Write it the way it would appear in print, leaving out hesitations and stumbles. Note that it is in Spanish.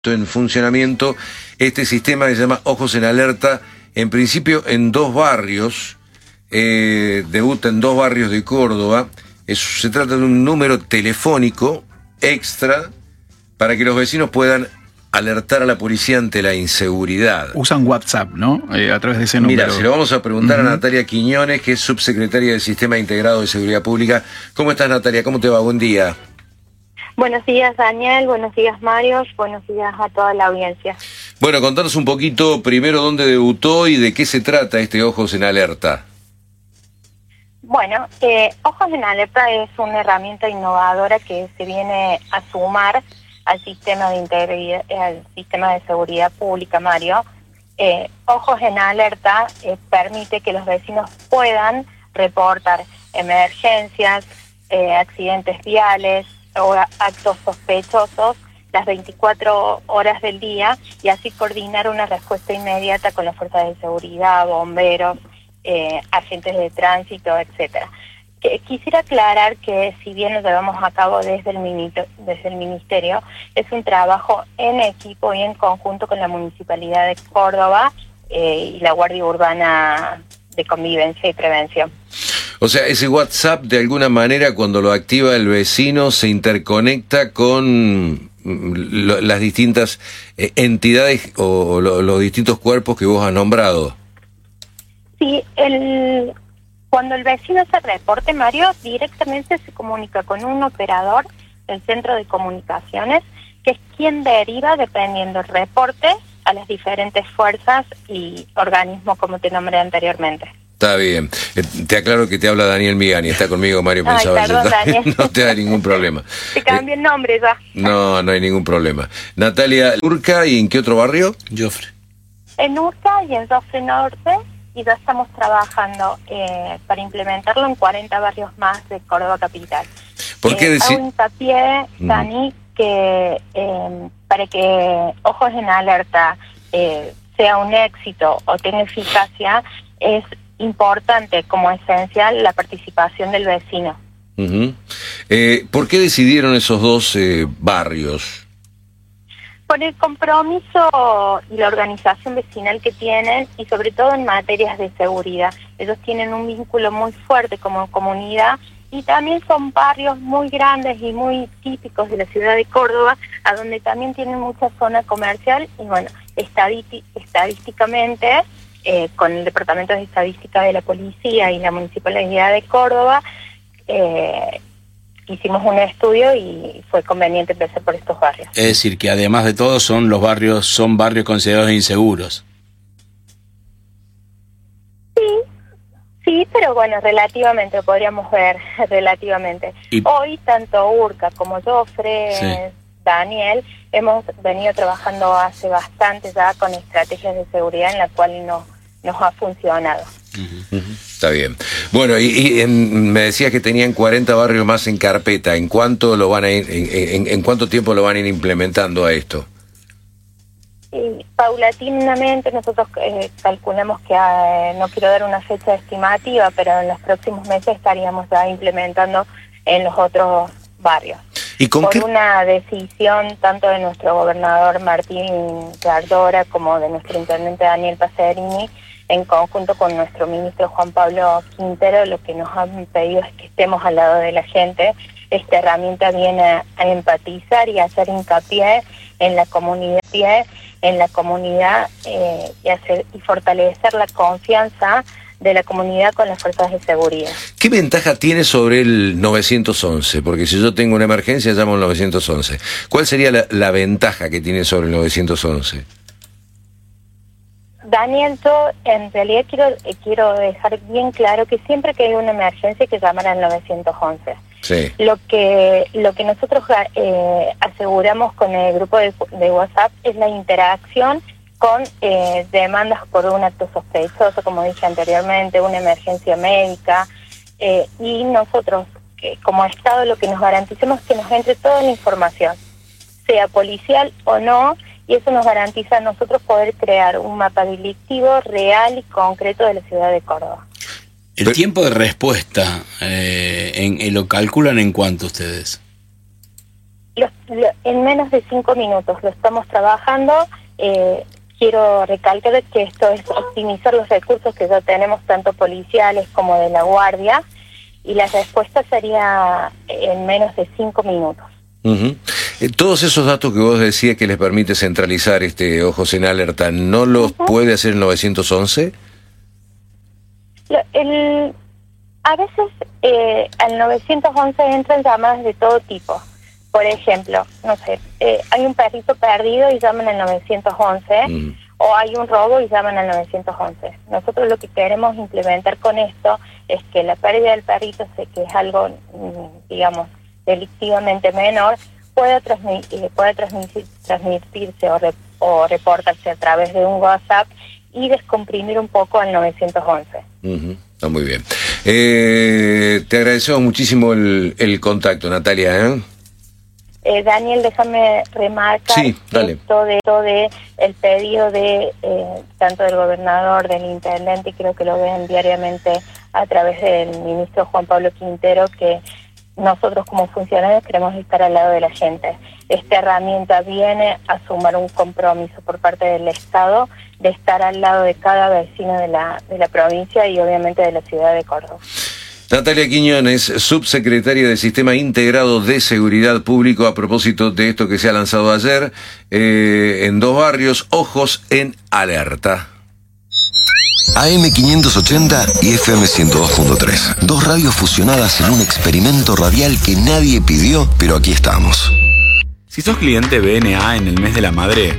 en funcionamiento este sistema que se llama Ojos en Alerta, en principio en 2 barrios, debuta en 2 barrios de Córdoba. Se trata de un número telefónico extra para que los vecinos puedan alertar a la policía ante la inseguridad. Usan WhatsApp, ¿no? A través de ese número. Mira, se lo vamos a preguntar a Natalia Quiñones, que es subsecretaria del Sistema Integrado de Seguridad Pública. ¿Cómo estás, Natalia? ¿Cómo te va? Buen día. Buenos días, Daniel. Buenos días, Mario. Buenos días a toda la audiencia. Bueno, contanos un poquito primero dónde debutó y de qué se trata este Ojos en Alerta. Bueno, Ojos en Alerta es una herramienta innovadora que se viene a sumar al sistema al sistema de seguridad pública, Mario. Ojos en Alerta permite que los vecinos puedan reportar emergencias, accidentes viales o actos sospechosos las 24 horas del día y así coordinar una respuesta inmediata con las fuerzas de seguridad, bomberos, agentes de tránsito, etcétera. Quisiera aclarar que si bien lo llevamos a cabo desde el Ministerio, es un trabajo en equipo y en conjunto con la Municipalidad de Córdoba y la Guardia Urbana de Convivencia y Prevención. O sea, ese WhatsApp de alguna manera cuando lo activa el vecino se interconecta con las distintas entidades o los distintos cuerpos que vos has nombrado. Sí, cuando el vecino se reporte, Mario, directamente se comunica con un operador del centro de comunicaciones, que es quien deriva, dependiendo del reporte, a las diferentes fuerzas y organismos, como te nombré anteriormente. Está bien. Te aclaro que te habla Daniel Migani. Está conmigo Mario Pensaba. Daniel. No te da ningún problema. Te cambié el nombre ya. No hay ningún problema. Natalia, Urca, ¿y en qué otro barrio? Jofre. En Urca y en Jofre Norte, y ya estamos trabajando para implementarlo en 40 barrios más de Córdoba capital. ¿Por qué decir? Hago hincapié, Dani, que para que Ojos en Alerta sea un éxito o tenga eficacia, es importante, como esencial, la participación del vecino. ¿Por qué decidieron esos 2 barrios? Por el compromiso y la organización vecinal que tienen, y sobre todo en materias de seguridad. Ellos tienen un vínculo muy fuerte como comunidad, y también son barrios muy grandes y muy típicos de la ciudad de Córdoba, a donde también tienen mucha zona comercial, y bueno, estadísticamente, con el Departamento de Estadística de la Policía y la Municipalidad de Córdoba, hicimos un estudio y fue conveniente empezar por estos barrios. Es decir, que además de todo son barrios considerados inseguros. Sí, pero bueno, relativamente, lo podríamos ver relativamente. Hoy, tanto Urca como Jofre, Daniel, hemos venido trabajando hace bastante ya con estrategias de seguridad en la cual nos ha funcionado. Está bien. Bueno, me decías que tenían 40 barrios más en carpeta. ¿En cuánto lo van a ir, en cuánto tiempo lo van a ir implementando a esto? Y paulatinamente nosotros calculamos que no quiero dar una fecha estimativa, pero en los próximos meses estaríamos ya implementando en los otros barrios. ¿Y con por qué? Una decisión tanto de nuestro gobernador Martín Gardora como de nuestro intendente Daniel Pacerini, en conjunto con nuestro ministro Juan Pablo Quintero, lo que nos han pedido es que estemos al lado de la gente. Esta herramienta viene a empatizar y a hacer hincapié en la comunidad, y fortalecer la confianza de la comunidad con las fuerzas de seguridad. ¿Qué ventaja tiene sobre el 911? Porque si yo tengo una emergencia, llamo al 911. ¿Cuál sería la ventaja que tiene sobre el 911? Daniel, yo en realidad quiero dejar bien claro que siempre que hay una emergencia hay que llamar al 911. Sí. Lo que nosotros aseguramos con el grupo de WhatsApp es la interacción con demandas por un acto sospechoso, como dije anteriormente, una emergencia médica, y nosotros, como Estado, lo que nos garanticemos es que nos entre toda la información, sea policial o no, y eso nos garantiza a nosotros poder crear un mapa delictivo real y concreto de la ciudad de Córdoba. El tiempo de respuesta, ¿lo calculan en cuánto ustedes? En menos de 5 minutos lo estamos trabajando. Quiero recalcar que esto es optimizar los recursos que ya tenemos, tanto policiales como de la Guardia, y la respuesta sería en menos de 5 minutos. Uh-huh. Todos esos datos que vos decías que les permite centralizar Ojos en Alerta, ¿no los puede hacer el 911? A veces al 911 entran llamadas de todo tipo. Por ejemplo, no sé, hay un perrito perdido y llaman al 911, o hay un robo y llaman al 911. Nosotros lo que queremos implementar con esto es que la pérdida del perrito, sé que es algo, digamos, delictivamente menor, pueda transmitirse o reportarse a través de un WhatsApp y descomprimir un poco al 911. Está muy bien. Te agradecemos muchísimo el contacto, Natalia, Daniel, déjame remarcar esto de el pedido de tanto del gobernador, del intendente, y creo que lo ven diariamente a través del ministro Juan Pablo Quintero, que nosotros como funcionarios queremos estar al lado de la gente. Esta herramienta viene a sumar un compromiso por parte del Estado de estar al lado de cada vecino de la provincia y obviamente de la ciudad de Córdoba. Natalia Quiñones, subsecretaria del Sistema Integrado de Seguridad Público, a propósito de esto que se ha lanzado ayer en 2 barrios, Ojos en Alerta. AM580 y FM 102.3. 2 radios fusionadas en un experimento radial que nadie pidió, pero aquí estamos. Si sos cliente BNA en el mes de la madre,